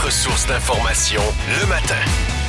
votre source d'information le matin.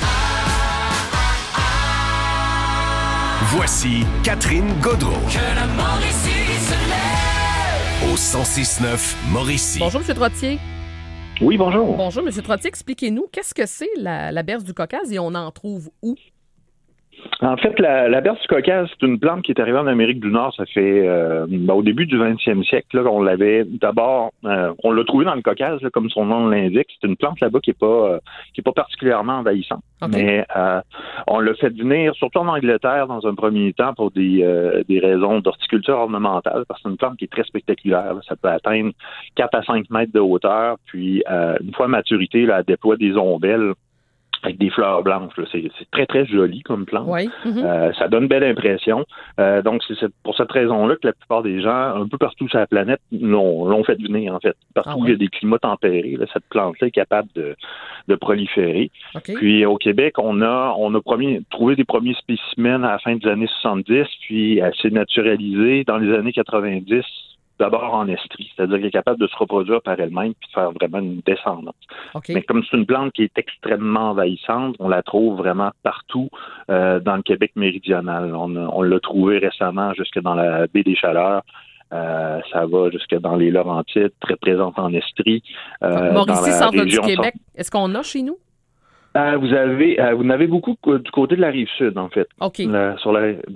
Voici Catherine Gaudreault. Que la Mauricie se lève. Au 106.9 Mauricie. Bonjour, M. Trottier. Oui, bonjour. Bonjour, M. Trottier. Expliquez-nous, qu'est-ce que c'est la berce du Caucase et on en trouve où? En fait, la berce du Caucase, c'est une plante qui est arrivée en Amérique du Nord, ça fait au début du 20e siècle. Là, on l'avait d'abord, on l'a trouvée dans le Caucase, là, comme son nom l'indique. C'est une plante là-bas qui est pas particulièrement envahissante. Okay. Mais on l'a fait venir, surtout en Angleterre, dans un premier temps, pour des raisons d'horticulture ornementale, parce que c'est une plante qui est très spectaculaire. Là. Ça peut atteindre 4 à 5 mètres de hauteur, puis une fois à maturité, là, elle déploie des ombelles avec des fleurs blanches. Là. C'est très, très joli comme plante. Oui. Ça donne belle impression. Donc, c'est pour cette raison-là que la plupart des gens, un peu partout sur la planète, l'ont fait venir, en fait. Partout où il y a des climats tempérés, là, cette plante-là est capable de proliférer. Okay. Puis, au Québec, on a trouvé des premiers spécimens à la fin des années 70, puis elle s'est naturalisée dans les années 90, d'abord en estrie, c'est-à-dire qu'elle est capable de se reproduire par elle-même puis de faire vraiment une descendance. Okay. Mais comme c'est une plante qui est extrêmement envahissante, on la trouve vraiment partout dans le Québec méridional. On l'a trouvée récemment jusque dans la baie des Chaleurs. Ça va jusque dans les Laurentides, très présente en estrie. Mauricie, centre du Québec, est-ce qu'on a chez nous? Vous en avez beaucoup du côté de la Rive-Sud, en fait. OK. Dans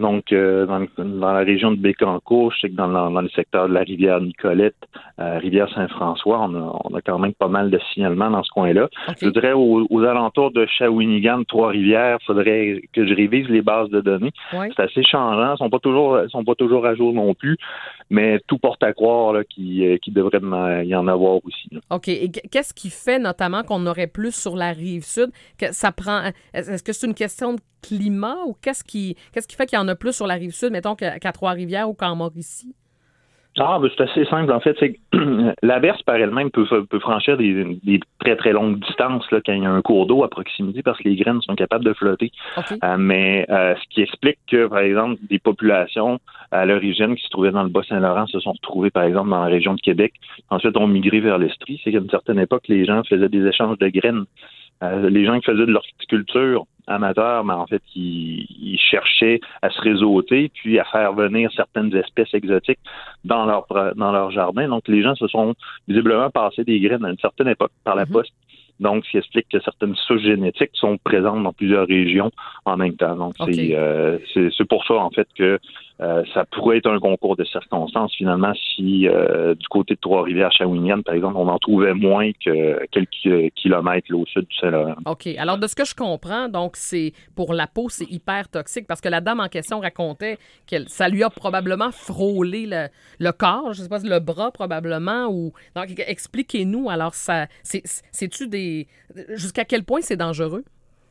la région de Bécancour, je sais que dans le secteur de la rivière Nicolette, rivière Saint-François, on a quand même pas mal de signalements dans ce coin-là. Okay. Je dirais aux alentours de Shawinigan, Trois-Rivières, il faudrait que je révise les bases de données. Oui. C'est assez changeant, sont pas toujours à jour non plus, mais tout porte à croire là, qu'il devrait y en avoir aussi. Là. OK. Et qu'est-ce qui fait notamment qu'on aurait plus sur la Rive-Sud? Est-ce que c'est une question de climat ou qu'est-ce qui fait qu'il y en a plus sur la Rive-Sud, mettons, qu'à Trois-Rivières ou qu'en Mauricie? C'est assez simple. En fait, c'est que la berce par elle-même peut franchir des très, très longues distances là, quand il y a un cours d'eau à proximité parce que les graines sont capables de flotter. Okay. Mais ce qui explique que, par exemple, des populations à l'origine qui se trouvaient dans le Bas-Saint-Laurent se sont retrouvées, par exemple, dans la région de Québec. Ensuite, ont migré vers l'Estrie. C'est qu'à une certaine époque, les gens faisaient des échanges de graines. Les gens qui faisaient de l'horticulture amateur, mais en fait, ils cherchaient à se réseauter puis à faire venir certaines espèces exotiques dans leur jardin. Donc, les gens se sont visiblement passés des graines à une certaine époque par la poste. Donc, ce qui explique que certaines souches génétiques sont présentes dans plusieurs régions en même temps. Donc, okay. C'est pour ça, en fait, que ça pourrait être un concours de circonstances, finalement, si du côté de Trois-Rivières, Shawinigan, par exemple, on en trouvait moins que quelques kilomètres là, au sud du Saint-Laurent. OK. Alors, de ce que je comprends, donc, c'est pour la peau, c'est hyper toxique parce que la dame en question racontait que ça lui a probablement frôlé le corps, je ne sais pas, le bras probablement. Donc, expliquez-nous, alors, c'est-tu jusqu'à quel point c'est dangereux?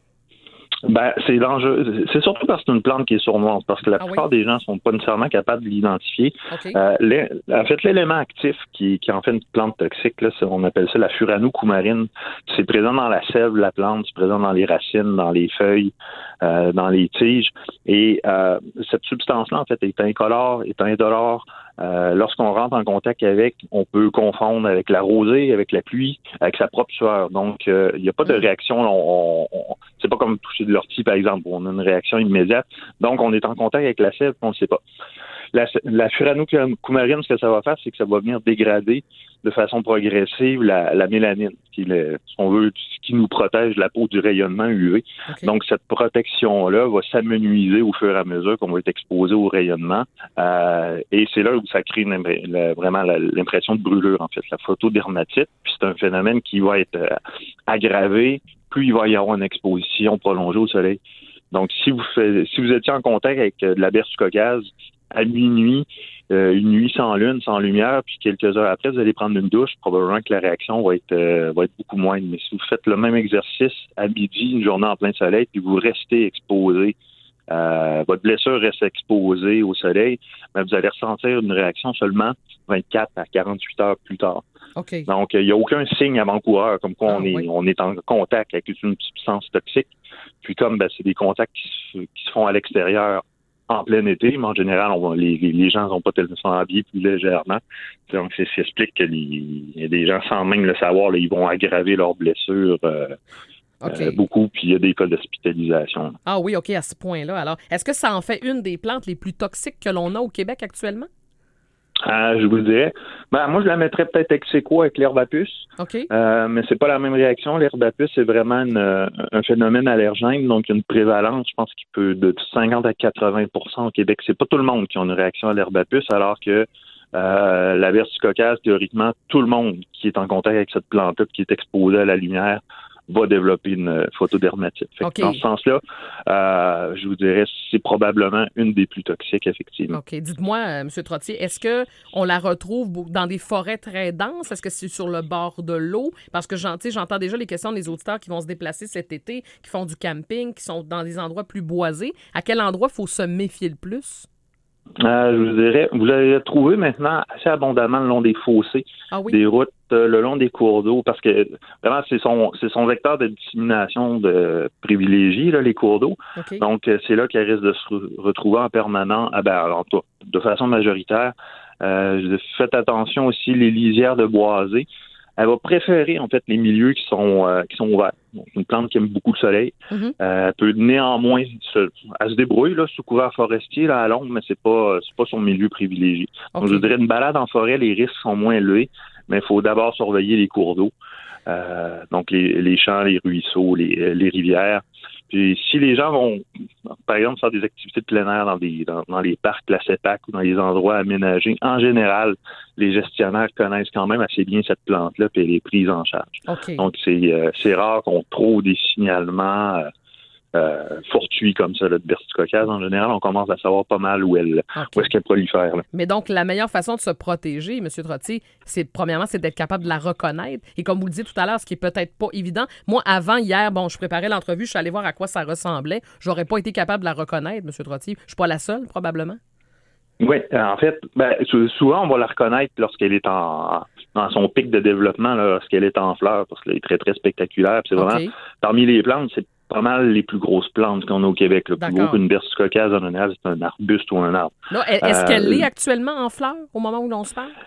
C'est dangereux. C'est surtout parce que c'est une plante qui est sournoise, parce que la plupart des gens sont pas nécessairement capables de l'identifier. Okay. En fait, l'élément actif qui en fait une plante toxique, là, on appelle ça la furanocoumarine. C'est présent dans la sève de la plante, c'est présent dans les racines, dans les feuilles, dans les tiges. Et cette substance-là, en fait, est incolore, est indolore. Lorsqu'on rentre en contact avec, on peut confondre avec la rosée, avec la pluie, avec sa propre sueur. Donc, il n'y a pas de réaction. C'est pas comme toucher de l'ortie, par exemple, où on a une réaction immédiate. Donc, on est en contact avec la sève, on ne sait pas. La furanocoumarine, ce que ça va faire, c'est que ça va venir dégrader de façon progressive la mélanine, qui nous protège la peau du rayonnement UV. Okay. Donc, cette protection-là va s'amenuiser au fur et à mesure qu'on va être exposé au rayonnement. Et c'est là où ça crée vraiment l'impression de brûlure, en fait, la photodermatite. Puis c'est un phénomène qui va être aggravé plus il va y avoir une exposition prolongée au soleil. Donc, si vous étiez en contact avec de la berce du Caucase à minuit, une nuit sans lune, sans lumière, puis quelques heures après, vous allez prendre une douche, probablement que la réaction va être beaucoup moindre. Mais si vous faites le même exercice à midi, une journée en plein soleil, puis vous restez exposé, votre blessure reste exposée au soleil, mais vous allez ressentir une réaction seulement 24 à 48 heures plus tard. Okay. Donc, il n'y a aucun signe avant-coureur, comme quoi on est en contact avec une substance toxique. Puis comme c'est des contacts qui se font à l'extérieur en plein été, mais en général, les gens ne sont pas tellement habillés plus légèrement. Donc, ça explique que il y a des gens sans même le savoir, là, ils vont aggraver leurs blessures beaucoup, puis il y a des cas d'hospitalisation. Ah oui, OK, à ce point-là. Alors, est-ce que ça en fait une des plantes les plus toxiques que l'on a au Québec actuellement? Je vous dirais, moi je la mettrais peut-être ex aequo avec l'herbe à puce, mais c'est pas la même réaction. L'herbe à puce, c'est vraiment un phénomène allergène, donc une prévalence, je pense qu'il peut de 50 à 80% au Québec. C'est pas tout le monde qui a une réaction à l'herbe à puce, alors que la versicolocase, théoriquement, tout le monde qui est en contact avec cette plante-là, qui est exposé à la lumière, va développer une photodermatite. Dans ce sens-là, je vous dirais, c'est probablement une des plus toxiques, effectivement. OK. Dites-moi, M. Trottier, est-ce qu'on la retrouve dans des forêts très denses? Est-ce que c'est sur le bord de l'eau? Parce que j'entends déjà les questions des auditeurs qui vont se déplacer cet été, qui font du camping, qui sont dans des endroits plus boisés. À quel endroit il faut se méfier le plus? Je vous dirais, vous l'avez trouvé maintenant assez abondamment le long des fossés, des routes, le long des cours d'eau, parce que vraiment, c'est son vecteur de dissémination de privilégie, là, les cours d'eau. Okay. Donc, c'est là qu'elle risque de se retrouver en permanent, de façon majoritaire. Faites attention aussi, les lisières de boisés. Elle va préférer, en fait, les milieux qui sont ouverts. Donc, une plante qui aime beaucoup le soleil. Mm-hmm. Elle peut néanmoins, elle se débrouille là, sous couvert forestier là, à l'ombre, mais c'est pas son milieu privilégié. Okay. Donc, je dirais, une balade en forêt, les risques sont moins élevés, mais il faut d'abord surveiller les cours d'eau. Donc, les champs, les ruisseaux, les rivières. Puis, si les gens vont, par exemple, faire des activités de plein air dans les parcs, la CEPAC ou dans les endroits aménagés, en général, les gestionnaires connaissent quand même assez bien cette plante-là puis elle est prise en charge. Okay. Donc, c'est rare qu'on trouve des signalements fortuits comme ça là, de versicolocase. En général, on commence à savoir pas mal où est-ce qu'elle prolifère. Là. Mais donc, la meilleure façon de se protéger, M. Trottier, premièrement, c'est d'être capable de la reconnaître. Et comme vous le dites tout à l'heure, ce qui est peut-être pas évident. Moi, hier, je préparais l'entrevue, je suis allée voir à quoi ça ressemblait. J'aurais pas été capable de la reconnaître, M. Trottier. Je suis pas la seule, probablement. Oui, en fait, souvent, on va la reconnaître lorsqu'elle est dans son pic de développement, là, lorsqu'elle est en fleurs, parce qu'elle est très, très spectaculaire. Puis c'est vraiment, parmi les plantes, c'est pas mal les plus grosses plantes qu'on a au Québec. Le plus gros qu'une versicolocase en général, c'est un arbuste ou un arbre. Là, est-ce qu'elle est actuellement en fleurs au moment où l'on se parle?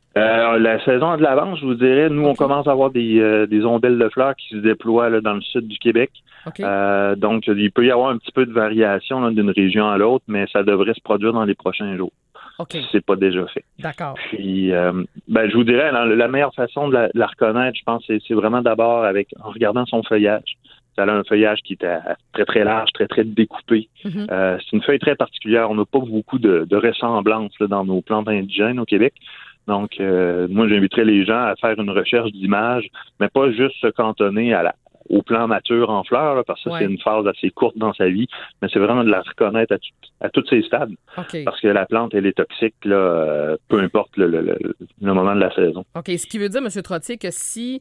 La saison de l'avance, je vous dirais, nous, on commence à avoir des ombelles de fleurs qui se déploient là, dans le sud du Québec. Donc, il peut y avoir un petit peu de variation là, d'une région à l'autre, mais ça devrait se produire dans les prochains jours. Si c'est pas déjà fait. D'accord. Puis, je vous dirais, la meilleure façon de la reconnaître, je pense, c'est vraiment d'abord en regardant son feuillage. Elle a un feuillage qui est très, très large, très, très découpé. Mm-hmm. C'est une feuille très particulière. On n'a pas beaucoup de ressemblances là, dans nos plantes indigènes au Québec. Donc, moi, j'inviterais les gens à faire une recherche d'images, mais pas juste se cantonner au plan mature en fleurs, là, parce que c'est une phase assez courte dans sa vie, mais c'est vraiment de la reconnaître à tous ses stades. Parce que la plante, elle est toxique, là, peu importe le moment de la saison. OK. Ce qui veut dire, M. Trottier, que si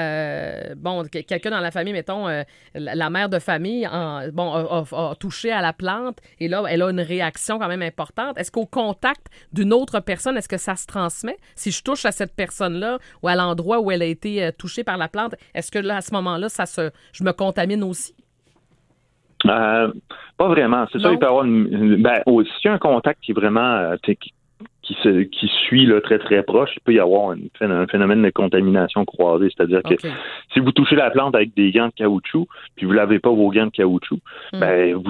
quelqu'un dans la famille, mettons, la mère de famille, a touché à la plante et là, elle a une réaction quand même importante. Est-ce qu'au contact d'une autre personne, est-ce que ça se transmet? Si je touche à cette personne-là ou à l'endroit où elle a été touchée par la plante, est-ce que là, à ce moment-là, je me contamine aussi? Pas vraiment. C'est ça, il peut y avoir s'il y a un contact qui est vraiment qui suit là, très, très proche, il peut y avoir un phénomène de contamination croisée. C'est-à-dire que si vous touchez la plante avec des gants de caoutchouc, puis vous lavez pas vos gants de caoutchouc, vous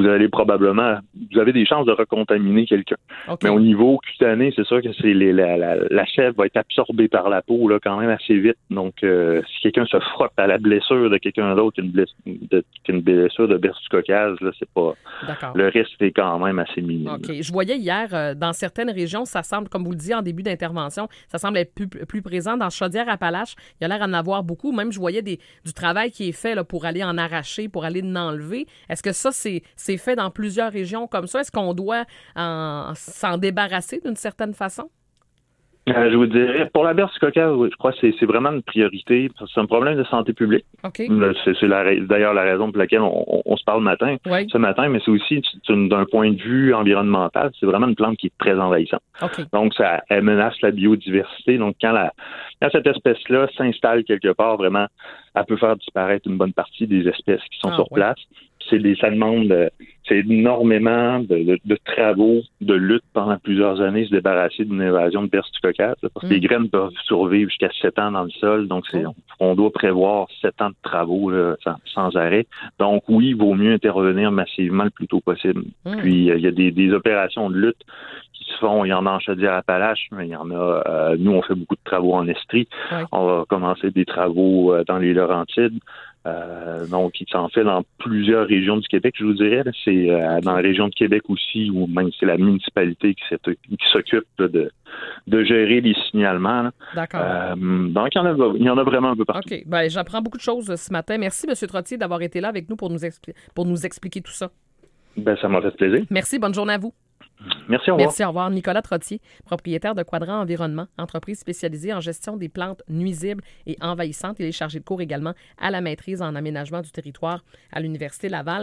avez des chances de recontaminer quelqu'un. Mais au niveau cutané, c'est sûr que la sève va être absorbée par la peau là, quand même assez vite. Donc, si quelqu'un se frotte à la blessure de quelqu'un d'autre qu'une blessure de versicolocase, là, c'est pas... Le risque est quand même assez minime. OK. Je voyais hier, dans certaines régions, ça semble, comme vous le disiez en début d'intervention, ça semble être plus présent. Dans Chaudière-Appalaches, il y a l'air d'en avoir beaucoup. Même, je voyais du travail qui est fait là, pour aller en arracher, pour aller en enlever. Est-ce que ça, c'est fait dans plusieurs régions comme ça? Est-ce qu'on doit s'en débarrasser d'une certaine façon? Je vous dirais, pour la versicolocase, je crois que c'est vraiment une priorité. Parce que c'est un problème de santé publique. Okay. C'est d'ailleurs la raison pour laquelle on se parle ce matin, mais c'est aussi d'un point de vue environnemental, c'est vraiment une plante qui est très envahissante. Donc, elle menace la biodiversité. Donc, quand cette espèce-là s'installe quelque part, vraiment, elle peut faire disparaître une bonne partie des espèces qui sont sur place. ça demande c'est énormément de travaux, de lutte pendant plusieurs années, se débarrasser d'une invasion de persicocate, parce que les graines peuvent survivre jusqu'à 7 ans dans le sol, donc on doit prévoir 7 ans de travaux là, sans arrêt. Donc oui, il vaut mieux intervenir massivement le plus tôt possible. Puis il y a des opérations de lutte qui se font, il y en a en Chaudière-Appalaches, mais il y en a, nous on fait beaucoup de travaux en Estrie, on va commencer des travaux dans les Laurentides. Donc, il s'en fait dans plusieurs régions du Québec, je vous dirais. Là. C'est dans la région de Québec aussi, où même c'est la municipalité qui s'occupe là, de gérer les signalements. Là. D'accord. Donc, il y en a vraiment un peu partout. OK. Ben, j'apprends beaucoup de choses ce matin. Merci, M. Trottier, d'avoir été là avec nous pour nous expliquer tout ça. Ben, ça m'a fait plaisir. Merci. Bonne journée à vous. Merci, au revoir. Merci, au revoir. Nicolas Trottier, propriétaire de Quadrant Environnement, entreprise spécialisée en gestion des plantes nuisibles et envahissantes. Il est chargé de cours également à la maîtrise en aménagement du territoire à l'Université Laval.